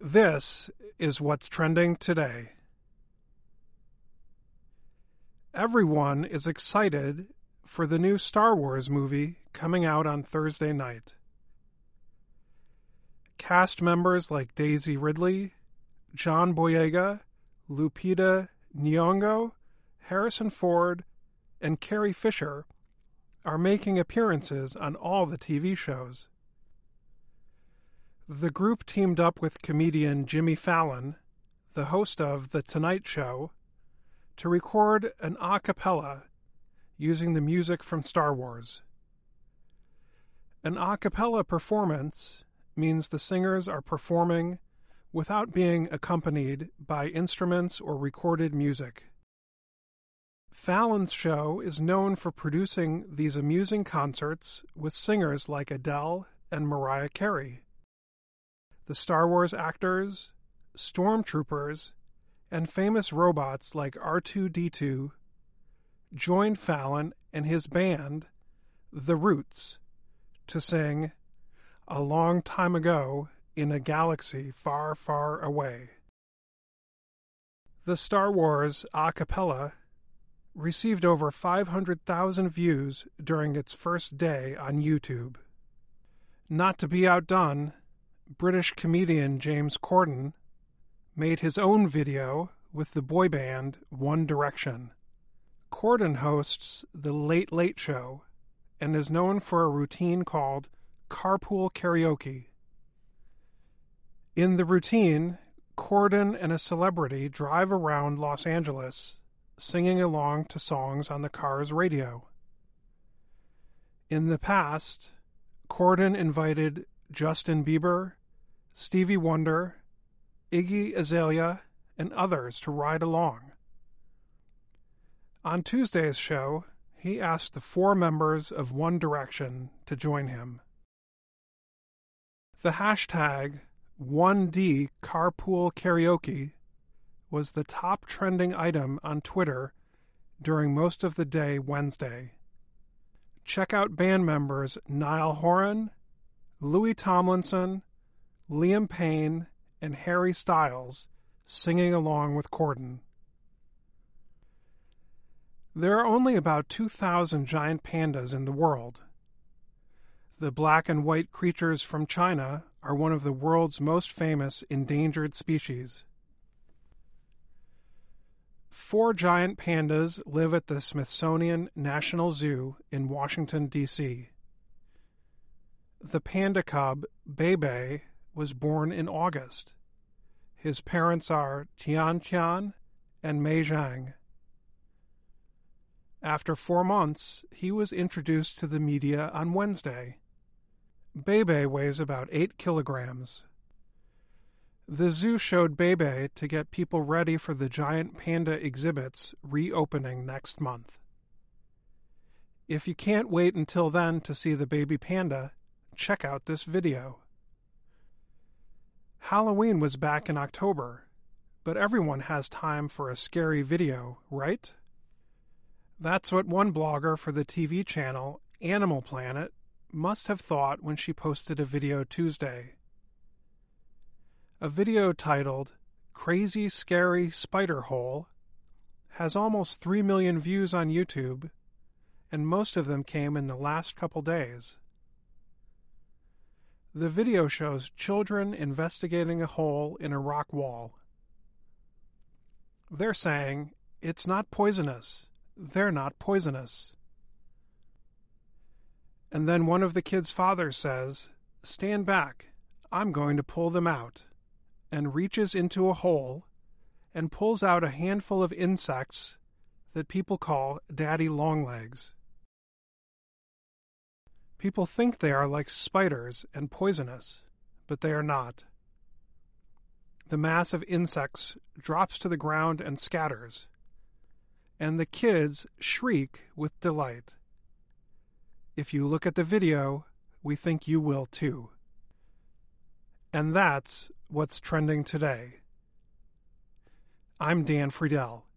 This is what's trending today. Everyone is excited for the new Star Wars movie coming out on Thursday night. Cast members like Daisy Ridley, John Boyega, Lupita Nyong'o, Harrison Ford, and Carrie Fisher are making appearances on all the TV shows. The group teamed up with comedian Jimmy Fallon, the host of The Tonight Show, to record an a cappella using the music from Star Wars. An a cappella performance means the singers are performing without being accompanied by instruments or recorded music. Fallon's show is known for producing these amusing concerts with singers like Adele and Mariah Carey. The Star Wars actors, stormtroopers, and famous robots like R2-D2 joined Fallon and his band, The Roots, to sing "A Long Time Ago in a Galaxy Far, Far Away." The Star Wars a cappella received over 500,000 views during its first day on YouTube. Not to be outdone, British comedian James Corden made his own video with the boy band One Direction. Corden hosts The Late Late Show and is known for a routine called carpool karaoke. In the routine, Corden and a celebrity drive around Los Angeles singing along to songs on the car's radio. In the past, Corden invited Justin Bieber, Stevie Wonder, Iggy Azalea, and others to ride along. On Tuesday's show, he asked the 4 members of One Direction to join him. The hashtag 1D Carpool Karaoke was the top trending item on Twitter during most of the day Wednesday. Check out band members Niall Horan, Louis Tomlinson, Liam Payne, and Harry Styles singing along with Corden. There are only about 2,000 giant pandas in the world. The black and white creatures from China are one of the world's most famous endangered species. 4 giant pandas live at the Smithsonian National Zoo in Washington, D.C. The panda cub, Bei, was born in August. His parents are Tian Tian and Mei Zhang. After 4 months, he was introduced to the media on Wednesday. Bei weighs about 8 kilograms. The zoo showed Bei to get people ready for the giant panda exhibits reopening next month. If you can't wait until then to see the baby panda, check out this video. Halloween was back in October, but everyone has time for a scary video, right? That's what one blogger for the TV channel Animal Planet must have thought when she posted a video Tuesday. A video titled "Crazy Scary Spider Hole" has almost 3 million views on YouTube, and most of them came in the last couple days. The video shows children investigating a hole in a rock wall. They're saying, "It's not poisonous. They're not poisonous." And then one of the kids' fathers says, "Stand back. I'm going to pull them out," and reaches into a hole and pulls out a handful of insects that people call daddy longlegs. People think they are like spiders and poisonous, but they are not. The mass of insects drops to the ground and scatters, and the kids shriek with delight. If you look at the video, we think you will too. And that's what's trending today. I'm Dan Friedel.